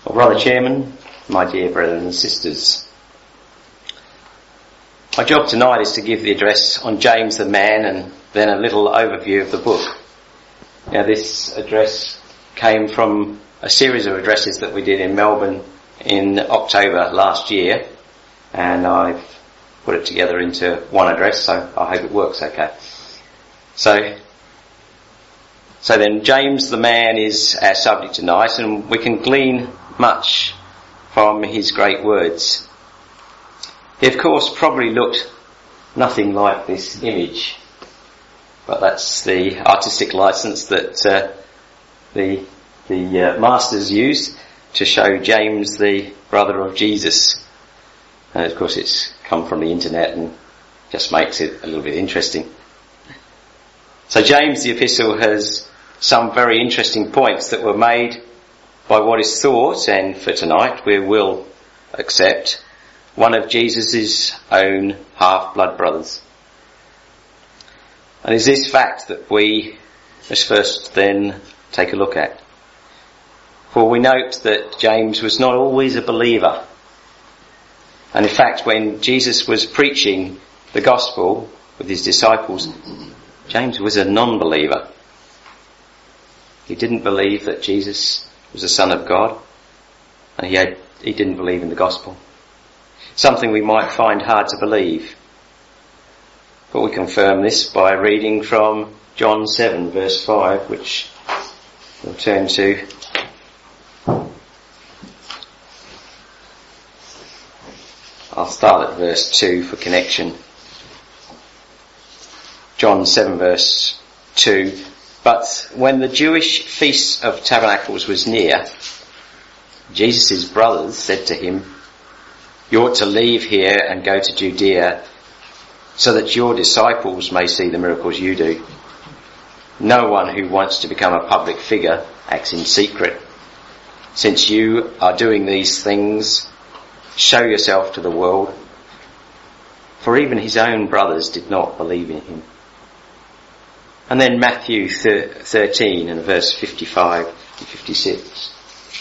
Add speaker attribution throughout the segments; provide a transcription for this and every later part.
Speaker 1: Brother Chairman, my dear brothers and sisters, my job tonight is to give the address on James the man and then a little overview of the book. Now, this address came from a series of addresses that we did in Melbourne in October last year, and I've put it together into one address, so I hope it works okay. So then James the man is our subject tonight, and we can glean much from his great words. He of course probably looked nothing like this image, but that's the artistic license that the masters used to show James the brother of Jesus. And of course it's come from the internet and just makes it a little bit interesting. So James the epistle has some very interesting points that were made by what is thought, and for tonight we will accept, one of Jesus' own half-blood brothers. And it's this fact that we must first then take a look at. For we note that James was not always a believer. And in fact, when Jesus was preaching the gospel with his disciples, James was a non-believer. He didn't believe that Jesus was the Son of God, and he didn't believe in the gospel. Something we might find hard to believe. But we confirm this by reading from John 7 verse 5, which we'll turn to. I'll start at verse 2 for connection. John 7 verse 2. But when the Jewish Feast of Tabernacles was near, Jesus' brothers said to him, "You ought to leave here and go to Judea, so that your disciples may see the miracles you do. No one who wants to become a public figure acts in secret. Since you are doing these things, show yourself to the world." For even his own brothers did not believe in him. And then Matthew 13 and verse 55 and 56.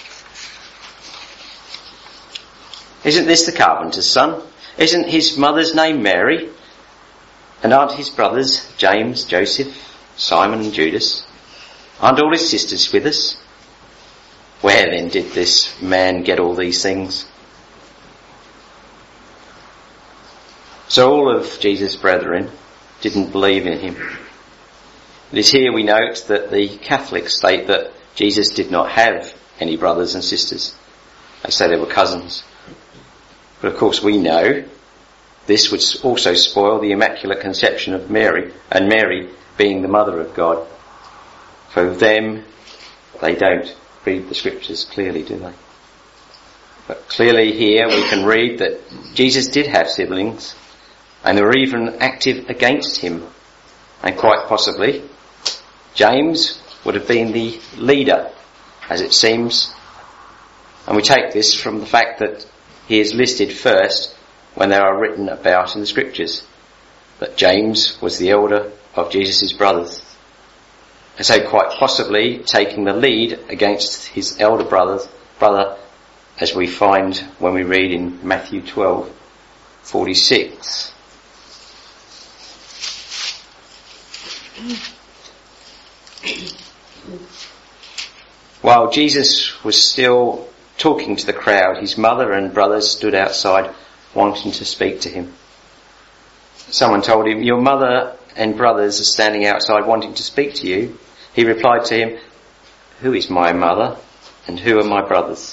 Speaker 1: "Isn't this the carpenter's son? Isn't his mother's name Mary? And aren't his brothers James, Joseph, Simon and Judas? Aren't all his sisters with us? Where then did this man get all these things?" So all of Jesus' brethren didn't believe in him. It is here we note that the Catholics state that Jesus did not have any brothers and sisters. They say they were cousins. But of course we know this would also spoil the Immaculate Conception of Mary, and Mary being the Mother of God. For them, they don't read the scriptures clearly, do they? But clearly here we can read that Jesus did have siblings, and they were even active against him. And quite possibly, James would have been the leader, as it seems. And we take this from the fact that he is listed first when they are written about in the scriptures, that James was the elder of Jesus' brothers. And so quite possibly taking the lead against his elder brother, as we find when we read in Matthew 12:46. While Jesus was still talking to the crowd, his mother and brothers stood outside wanting to speak to him. Someone told him, "Your mother and brothers are standing outside wanting to speak to you." He replied to him, "Who is my mother and who are my brothers?"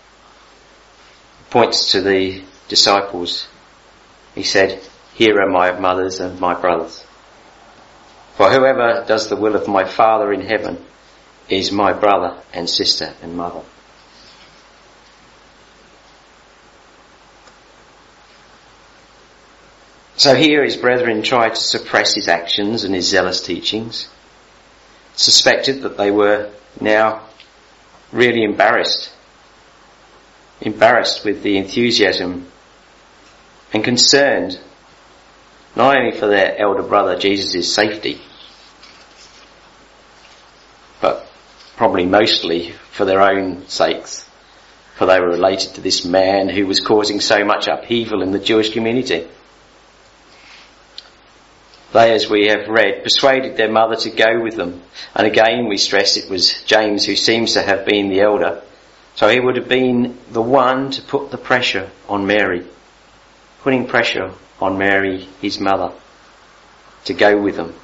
Speaker 1: He points to the disciples. He said, "Here are my mothers and my brothers. For whoever does the will of my Father in heaven is my brother and sister and mother." So here his brethren tried to suppress his actions and his zealous teachings, suspected that they were now really embarrassed with the enthusiasm and concerned not only for their elder brother Jesus' safety, but probably mostly for their own sakes for they were related to this man who was causing so much upheaval in the Jewish community. They, as we have read, persuaded their mother to go with them. And again we stress it was James who seems to have been the elder. So he would have been the one to put the pressure on Mary, putting pressure on Mary, his mother, to go with them.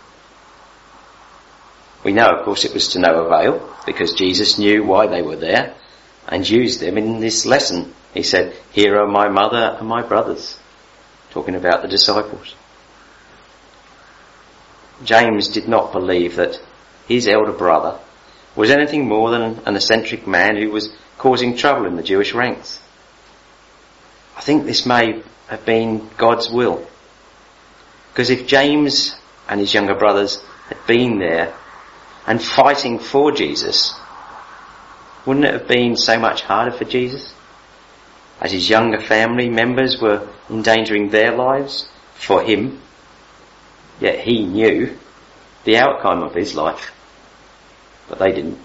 Speaker 1: We know, of course, it was to no avail, because Jesus knew why they were there and used them in this lesson. He said, "Here are my mother and my brothers," talking about the disciples. James did not believe that his elder brother was anything more than an eccentric man who was causing trouble in the Jewish ranks. I think this may have been God's will, because if James and his younger brothers had been there and fighting for Jesus, wouldn't it have been so much harder for Jesus, as his younger family members were endangering their lives for him? Yet he knew the outcome of his life, but they didn't.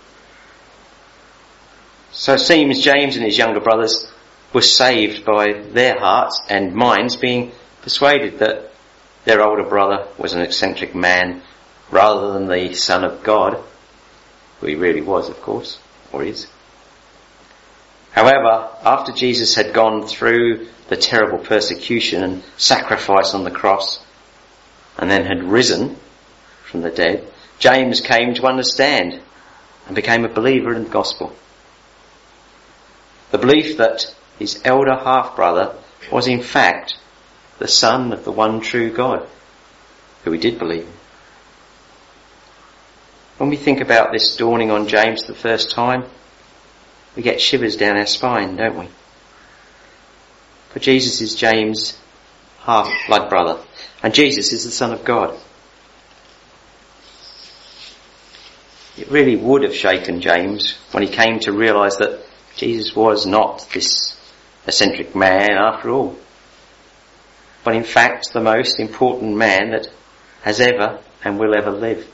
Speaker 1: So it seems James and his younger brothers were saved by their hearts and minds being persuaded that their older brother was an eccentric man rather than the Son of God, who he really was, of course, or is. However, after Jesus had gone through the terrible persecution and sacrifice on the cross, and then had risen from the dead, James came to understand and became a believer in the gospel. The belief that his elder half-brother was in fact the Son of the one true God, who he did believe in. When we think about this dawning on James the first time, we get shivers down our spine, don't we? For Jesus is James' half-blood brother, and Jesus is the Son of God. It really would have shaken James when he came to realise that Jesus was not this eccentric man after all, but in fact the most important man that has ever and will ever live.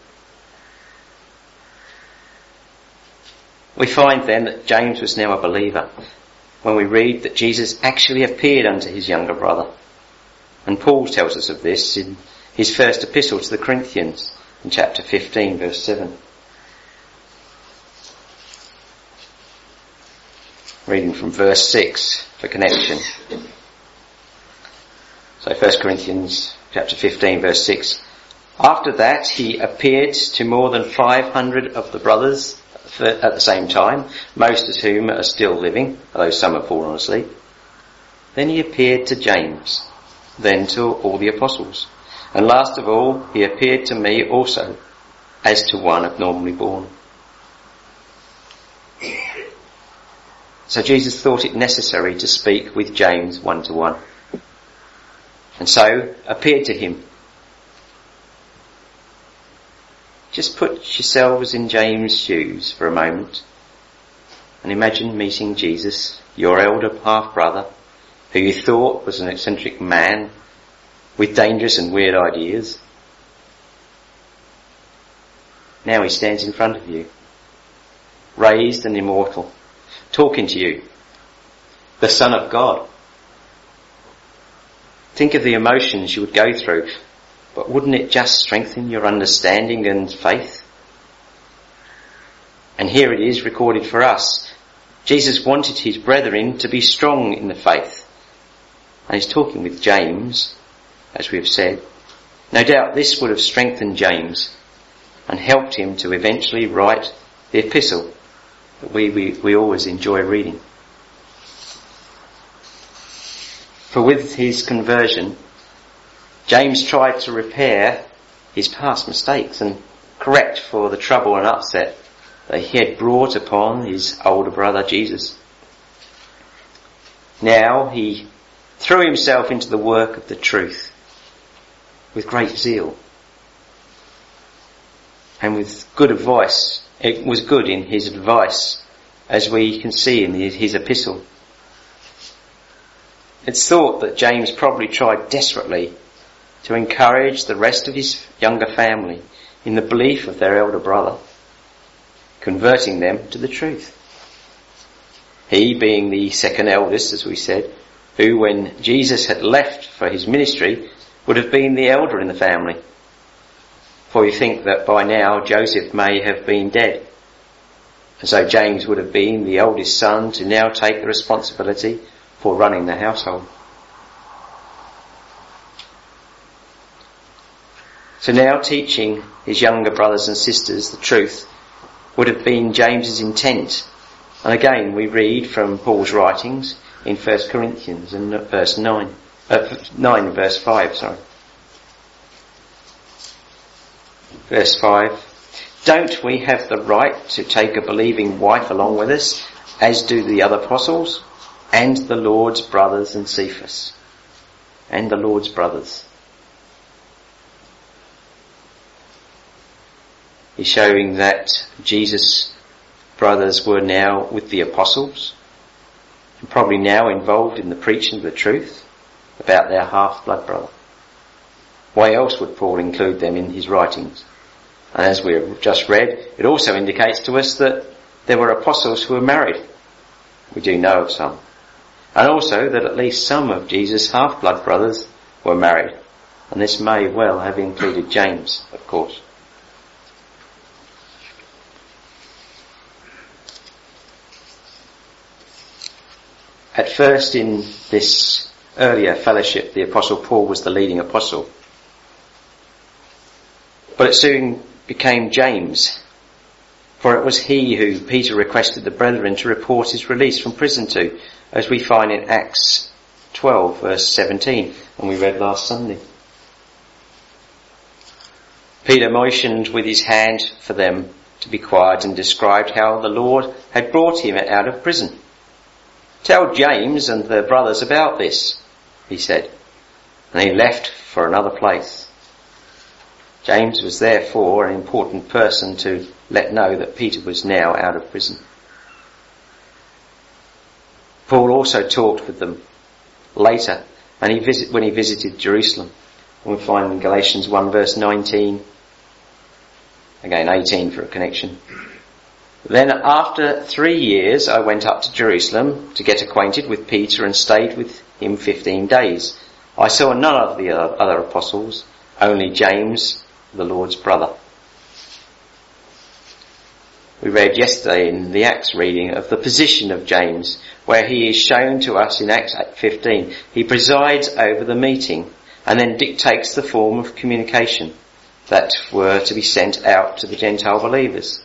Speaker 1: We find then that James was now a believer when we read that Jesus actually appeared unto his younger brother. And Paul tells us of this in his first epistle to the Corinthians in chapter 15 verse 7. Reading from verse 6 for connection. So 1 Corinthians chapter 15 verse 6. After that he appeared to more than 500 of the brothers at the same time, most of whom are still living, although some have fallen asleep. Then he appeared to James, then to all the apostles. And last of all, he appeared to me also, as to one abnormally born. So Jesus thought it necessary to speak with James one-to-one, and so appeared to him. Just put yourselves in James' shoes for a moment and imagine meeting Jesus, your elder half-brother, who you thought was an eccentric man with dangerous and weird ideas. Now he stands in front of you, raised and immortal, talking to you, the Son of God. Think of the emotions you would go through, but wouldn't it just strengthen your understanding and faith? And here it is recorded for us. Jesus wanted his brethren to be strong in the faith. And he's talking with James, as we have said. No doubt this would have strengthened James and helped him to eventually write the epistle that we always enjoy reading. For with his conversion, James tried to repair his past mistakes and correct for the trouble and upset that he had brought upon his older brother Jesus. Now he threw himself into the work of the truth with great zeal and with good advice. It was good in his advice, as we can see in his epistle. It's thought that James probably tried desperately to encourage the rest of his younger family in the belief of their elder brother, converting them to the truth. He being the second eldest, as we said, who when Jesus had left for his ministry would have been the elder in the family. For we think that by now Joseph may have been dead. And so James would have been the oldest son to now take the responsibility for running the household. So now teaching his younger brothers and sisters the truth would have been James's intent. And again we read from Paul's writings in 1 Corinthians in verse 9 verse 5. Verse 5. Don't we have the right to take a believing wife along with us, as do the other apostles, and the Lord's brothers and Cephas? And the Lord's brothers. He's showing that Jesus' brothers were now with the apostles, and probably now involved in the preaching of the truth about their half-blood brother. Why else would Paul include them in his writings? And as we have just read, it also indicates to us that there were apostles who were married. We do know of some. And also that at least some of Jesus' half-blood brothers were married. And this may well have included James, of course. At first in this earlier fellowship, the Apostle Paul was the leading apostle. But it soon became James, for it was he who Peter requested the brethren to report his release from prison to, as we find in Acts 12 verse 17, and we read last Sunday. Peter motioned with his hand for them to be quiet and described how the Lord had brought him out of prison. Tell James and the brothers about this, he said, and he left for another place. James was therefore an important person to let know that Peter was now out of prison. Paul also talked with them later when he visited Jerusalem. And we find in Galatians 1 verse 19, again 18 for a connection. Then after 3 years I went up to Jerusalem to get acquainted with Peter and stayed with him 15 days. I saw none of the other apostles, only James, the Lord's brother. We read yesterday in the Acts reading of the position of James, where he is shown to us in Acts 15. He presides over the meeting and then dictates the form of communication that were to be sent out to the Gentile believers.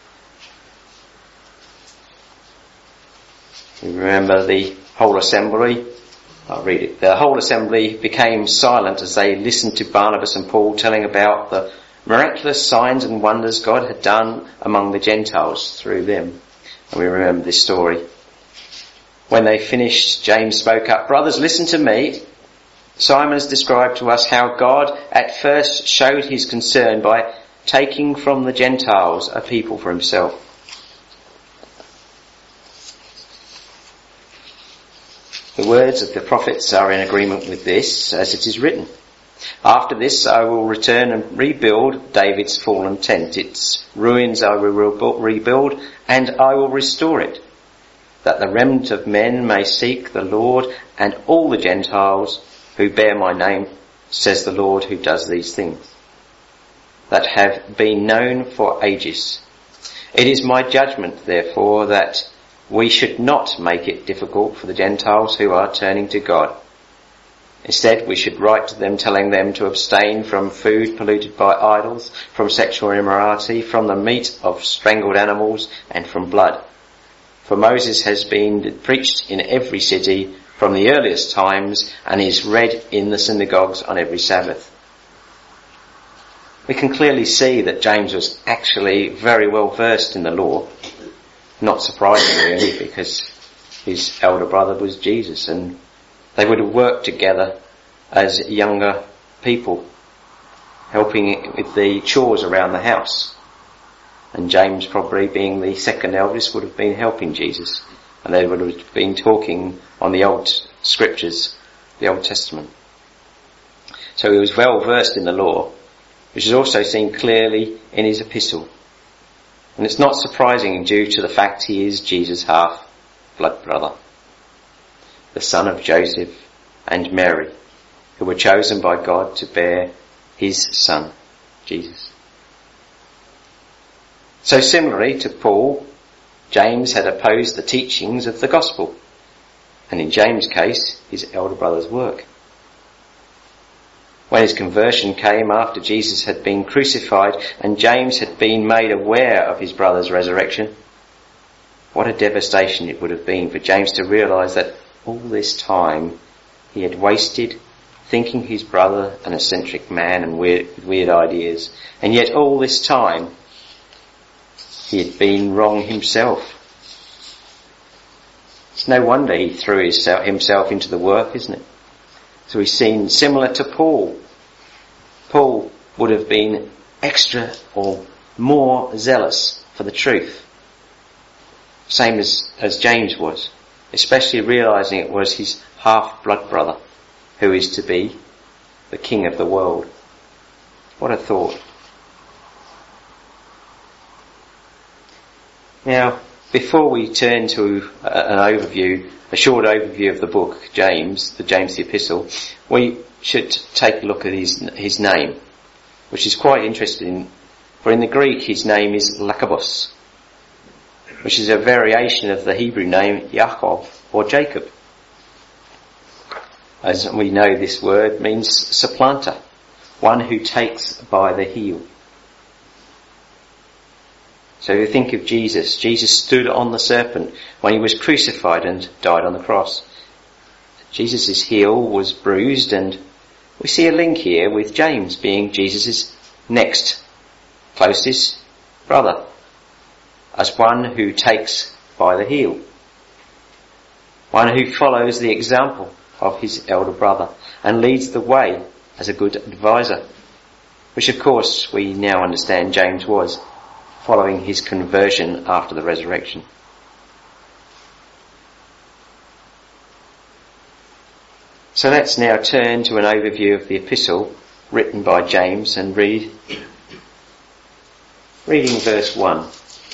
Speaker 1: We remember the whole assembly. I'll read it. The whole assembly became silent as they listened to Barnabas and Paul telling about the miraculous signs and wonders God had done among the Gentiles through them. And we remember this story. When they finished, James spoke up. Brothers, listen to me. Simon has described to us how God at first showed his concern by taking from the Gentiles a people for himself. The words of the prophets are in agreement with this, as it is written. After this I will return and rebuild David's fallen tent. Its ruins I will rebuild, and I will restore it, that the remnant of men may seek the Lord, and all the Gentiles who bear my name, says the Lord who does these things, that have been known for ages. It is my judgment, therefore, that we should not make it difficult for the Gentiles who are turning to God. Instead, we should write to them telling them to abstain from food polluted by idols, from sexual immorality, from the meat of strangled animals, and from blood. For Moses has been preached in every city from the earliest times and is read in the synagogues on every Sabbath. We can clearly see that James was actually very well versed in the law. Not surprising really, because his elder brother was Jesus, and they would have worked together as younger people, helping with the chores around the house. And James, probably being the second eldest, would have been helping Jesus, and they would have been talking on the old scriptures, the Old Testament. So he was well versed in the law, which is also seen clearly in his epistle. And it's not surprising due to the fact he is Jesus' half. half-blood brother, the son of Joseph and Mary, who were chosen by God to bear his son, Jesus. So similarly to Paul, James had opposed the teachings of the gospel, and in James' case, his elder brother's work. When his conversion came after Jesus had been crucified and James had been made aware of his brother's resurrection, what a devastation it would have been for James to realise that all this time he had wasted thinking his brother an eccentric man and weird ideas, and yet all this time he had been wrong himself. It's no wonder he threw himself into the work, isn't it? So he's seen similar to Paul. Paul would have been extra or more zealous for the truth, same as James was, especially realising it was his half-blood brother who is to be the king of the world. What a thought. Now, before we turn to a short overview of the book, James the Epistle, we should take a look at his name, which is quite interesting, for in the Greek his name is Lakabos, which is a variation of the Hebrew name Yaakov or Jacob. As we know, this word means supplanter, one who takes by the heel. So you think of Jesus. Jesus stood on the serpent when he was crucified and died on the cross. Jesus' heel was bruised, and we see a link here with James being Jesus' next closest brother, as one who takes by the heel, one who follows the example of his elder brother and leads the way as a good advisor, which of course we now understand James was, following his conversion after the resurrection. So let's now turn to an overview of the epistle written by James and reading verse 1.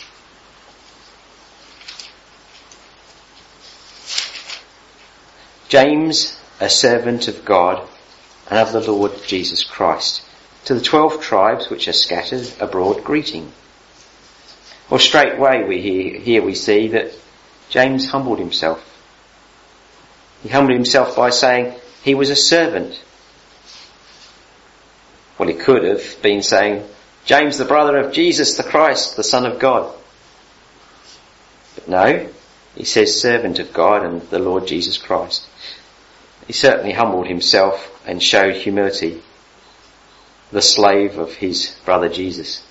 Speaker 1: James, a servant of God and of the Lord Jesus Christ, to the 12 tribes which are scattered abroad, greeting. Well, straightway we see that James humbled himself. He humbled himself by saying he was a servant. Well, he could have been saying, James, the brother of Jesus the Christ, the Son of God. But no, he says servant of God and the Lord Jesus Christ. He certainly humbled himself and showed humility, the slave of his brother Jesus.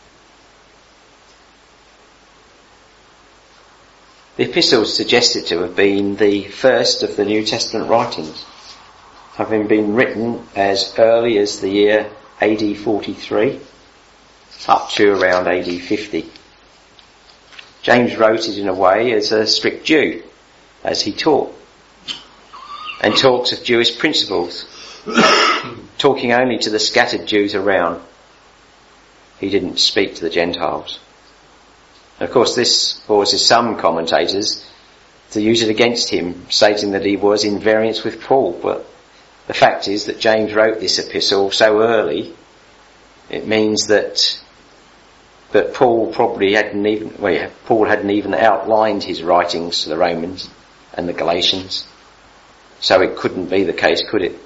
Speaker 1: The epistle is suggested to have been the first of the New Testament writings, having been written as early as the year AD 43 up to around AD 50. James wrote it in a way as a strict Jew, as he taught, and talks of Jewish principles, talking only to the scattered Jews around. He didn't speak to the Gentiles. Of course, this causes some commentators to use it against him, stating that he was in variance with Paul. But the fact is that James wrote this epistle so early, it means that Paul hadn't even outlined his writings to the Romans and the Galatians. So it couldn't be the case, could it?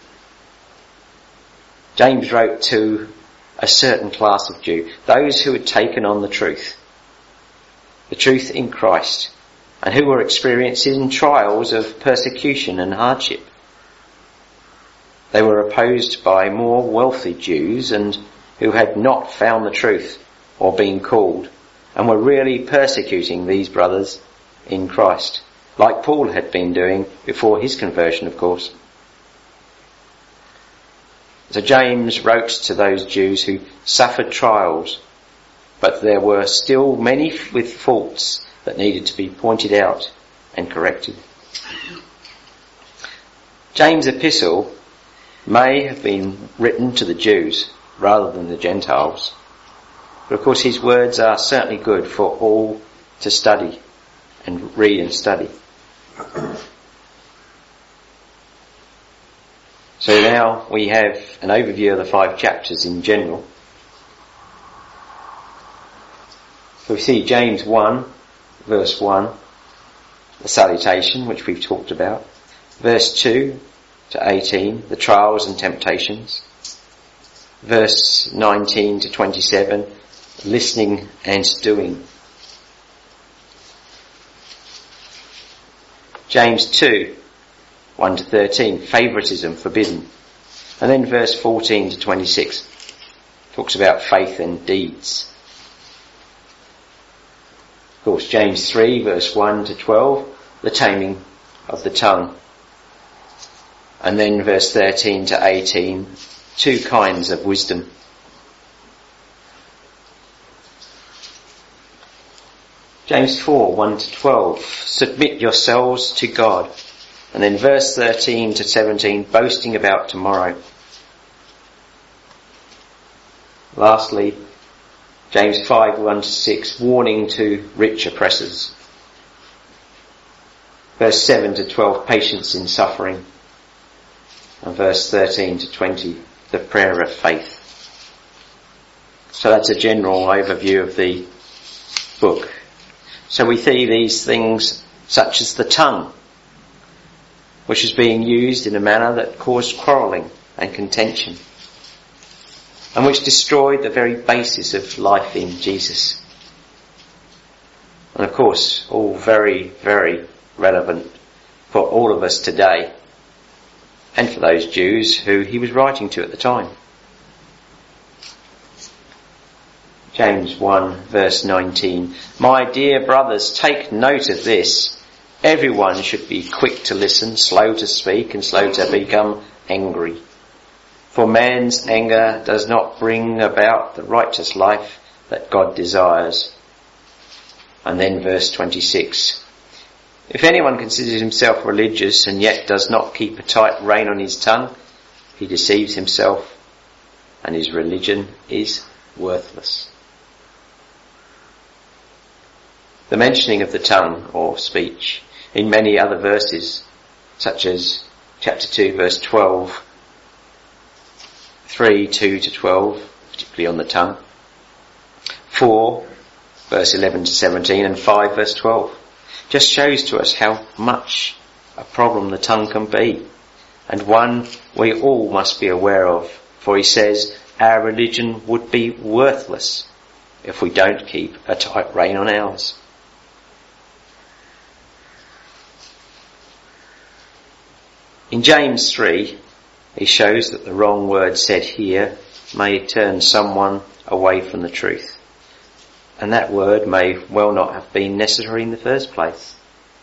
Speaker 1: James wrote to a certain class of Jew, those who had taken on the truth in Christ, and who were experiencing trials of persecution and hardship. They were opposed by more wealthy Jews and who had not found the truth or been called, and were really persecuting these brothers in Christ, like Paul had been doing before his conversion, of course. So James wrote to those Jews who suffered trials, but there were still many with faults that needed to be pointed out and corrected. James' epistle may have been written to the Jews rather than the Gentiles, but of course his words are certainly good for all to study and read and study. So now we have an overview of the 5 chapters in general. So we see James 1, verse 1, the salutation, which we've talked about. Verse 2 to 18, the trials and temptations. Verse 19 to 27, listening and doing. James 2, 1 to 13, favouritism forbidden. And then verse 14 to 26 talks about faith and deeds. Of course, James 3, verse 1 to 12, the taming of the tongue. And then verse 13 to 18, 2 kinds of wisdom. James 4, 1 to 12, submit yourselves to God. And then verse 13 to 17, boasting about tomorrow. Lastly, James 5, 1 to 6, warning to rich oppressors. Verse 7 to 12, patience in suffering. And verse 13 to 20, the prayer of faith. So that's a general overview of the book. So we see these things such as the tongue, which is being used in a manner that caused quarrelling and contention, and which destroyed the very basis of life in Jesus. And of course, all very, very relevant for all of us today, and for those Jews who he was writing to at the time. James 1 verse 19, my dear brothers, take note of this. Everyone should be quick to listen, slow to speak, and slow to become angry. For man's anger does not bring about the righteous life that God desires. And then verse 26, if anyone considers himself religious and yet does not keep a tight rein on his tongue, he deceives himself, and his religion is worthless. The mentioning of the tongue or speech in many other verses, such as chapter 2 verse 12, 3, 2 to 12, particularly on the tongue, 4 verse 11 to 17, and 5 verse 12, just shows to us how much a problem the tongue can be, and one we all must be aware of, for he says our religion would be worthless if we don't keep a tight rein on ours. In James 3, he shows that the wrong word said here may turn someone away from the truth. And that word may well not have been necessary in the first place.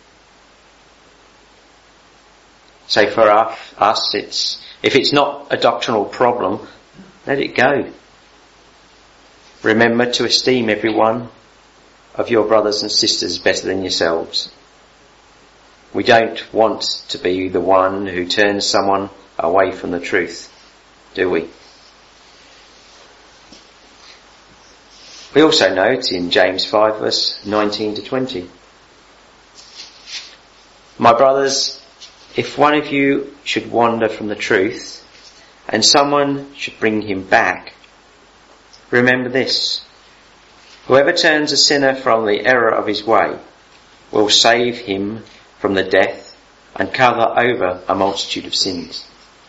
Speaker 1: So for us, if it's not a doctrinal problem, let it go. Remember to esteem every one of your brothers and sisters better than yourselves. We don't want to be the one who turns someone away from the truth, do we? We also note in James 5 verse 19 to 20, my brothers, if one of you should wander from the truth and someone should bring him back, remember this, whoever turns a sinner from the error of his way will save him from the death and cover over a multitude of sins.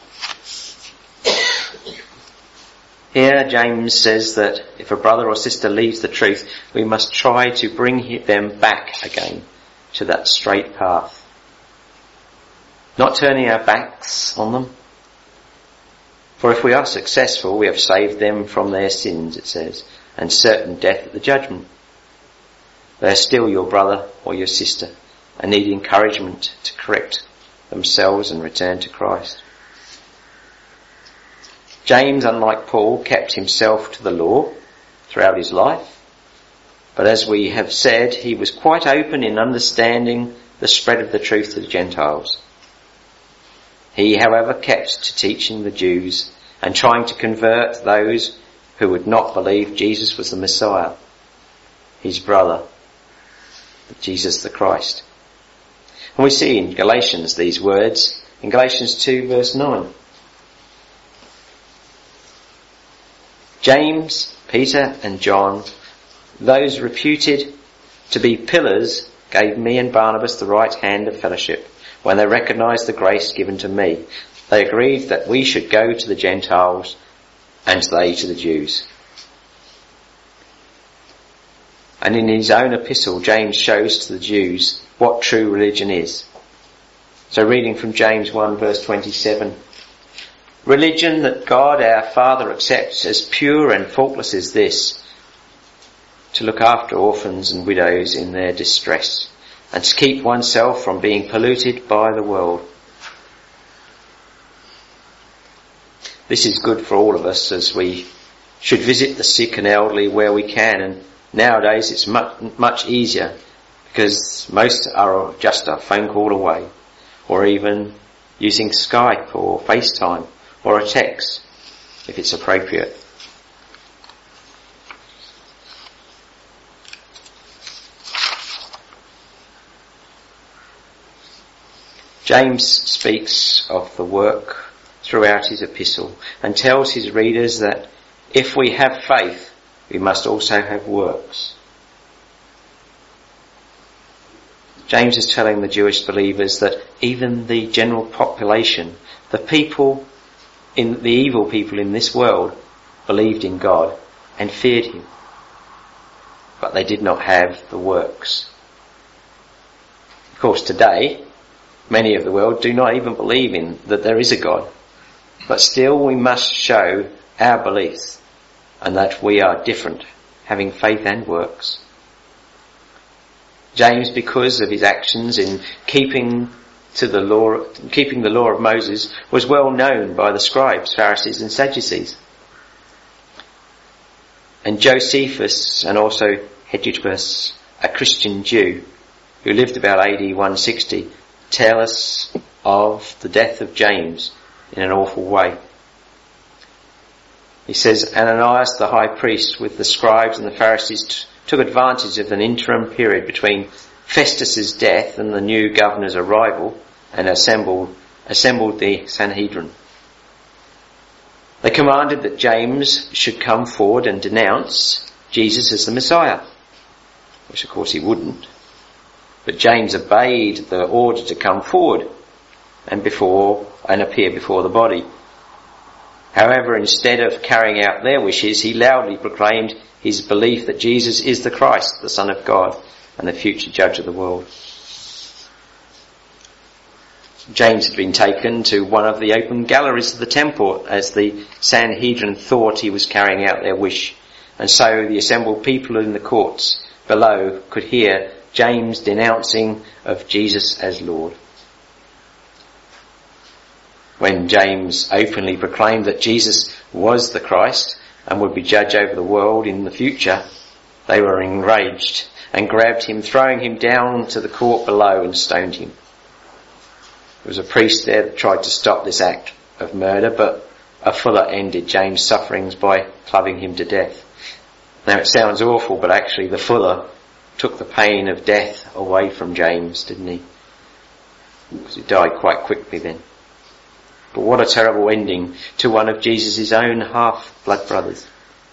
Speaker 1: Here James says that if a brother or sister leaves the truth, we must try to bring them back again to that straight path. Not turning our backs on them. For if we are successful, we have saved them from their sins, it says, and certain death at the judgment. They are still your brother or your sister and need encouragement to correct themselves and return to Christ. James, unlike Paul, kept himself to the law throughout his life, but as we have said, he was quite open in understanding the spread of the truth to the Gentiles. He, however, kept to teaching the Jews and trying to convert those who would not believe Jesus was the Messiah, his brother, Jesus the Christ. And we see in Galatians these words, in Galatians 2 verse 9. James, Peter and John, those reputed to be pillars, gave me and Barnabas the right hand of fellowship when they recognised the grace given to me. They agreed that we should go to the Gentiles and they to the Jews. And in his own epistle, James shows to the Jews what true religion is. So reading from James 1 verse 27, religion that God our Father accepts as pure and faultless is this, to look after orphans and widows in their distress, and to keep oneself from being polluted by the world. This is good for all of us, as we should visit the sick and elderly where we can, and nowadays it's much easier because most are just a phone call away, or even using Skype or FaceTime or a text if it's appropriate. James speaks of the work throughout his epistle and tells his readers that if we have faith, we must also have works. James is telling the Jewish believers that even the general population, the evil people in this world, believed in God and feared him, but they did not have the works. Of course, today, many of the world do not even believe in that there is a God, but still we must show our beliefs and that we are different, having faith and works. James, because of his actions in keeping the law of Moses, was well known by the scribes, Pharisees and Sadducees. And Josephus and also Hegibus, a Christian Jew who lived about AD 160, tell us of the death of James in an awful way. He says, Ananias the high priest with the scribes and the Pharisees took advantage of an interim period between Festus's death and the new governor's arrival and assembled the Sanhedrin. They commanded that James should come forward and denounce Jesus as the Messiah, which of course he wouldn't. But James obeyed the order to come forward and appear before the body. However, instead of carrying out their wishes, he loudly proclaimed his belief that Jesus is the Christ, the Son of God, and the future judge of the world. James had been taken to one of the open galleries of the temple as the Sanhedrin thought he was carrying out their wish, and so the assembled people in the courts below could hear James denouncing of Jesus as Lord. When James openly proclaimed that Jesus was the Christ and would be judge over the world in the future, they were enraged and grabbed him, throwing him down to the court below and stoned him. There was a priest there that tried to stop this act of murder, but a fuller ended James' sufferings by clubbing him to death. Now it sounds awful, but actually the fuller took the pain of death away from James, didn't he? Because he died quite quickly then. But what a terrible ending to one of Jesus' own half-blood brothers.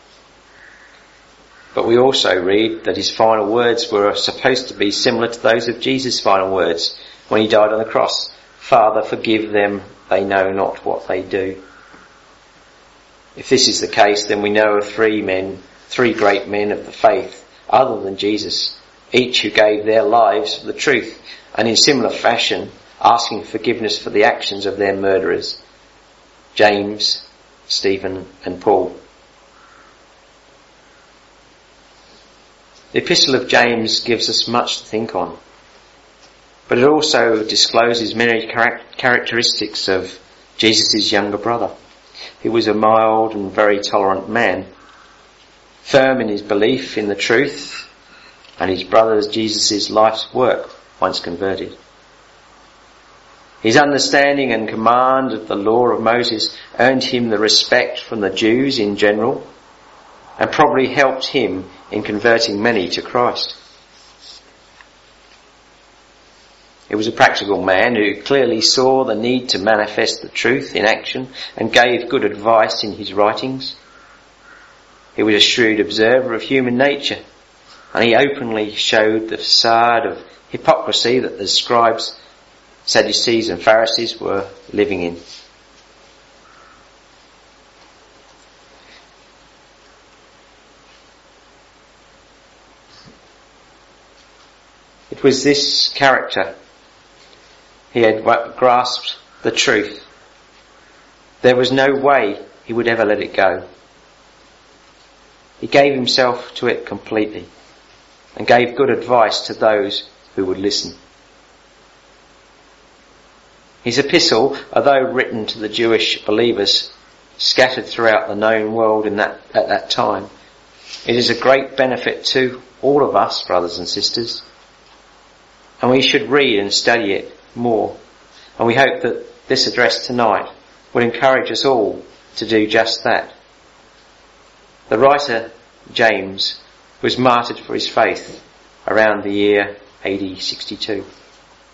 Speaker 1: But we also read that his final words were supposed to be similar to those of Jesus' final words when he died on the cross. Father, forgive them, they know not what they do. If this is the case, then we know of three great men of the faith, other than Jesus, each who gave their lives for the truth, and in similar fashion asking forgiveness for the actions of their murderers, James, Stephen and Paul. The Epistle of James gives us much to think on, but it also discloses many characteristics of Jesus' younger brother. He was a mild and very tolerant man, firm in his belief in the truth and his brother Jesus' life's work once converted. His understanding and command of the law of Moses earned him the respect from the Jews in general and probably helped him in converting many to Christ. He was a practical man who clearly saw the need to manifest the truth in action and gave good advice in his writings. He was a shrewd observer of human nature, and he openly showed the facade of hypocrisy that the scribes, Sadducees and Pharisees were living in. It was this character. He had grasped the truth. There was no way he would ever let it go. He gave himself to it completely and gave good advice to those who would listen. His epistle, although written to the Jewish believers scattered throughout the known world at that time, it is a great benefit to all of us, brothers and sisters. And we should read and study it more. And we hope that this address tonight will encourage us all to do just that. The writer, James, was martyred for his faith around the year AD 62.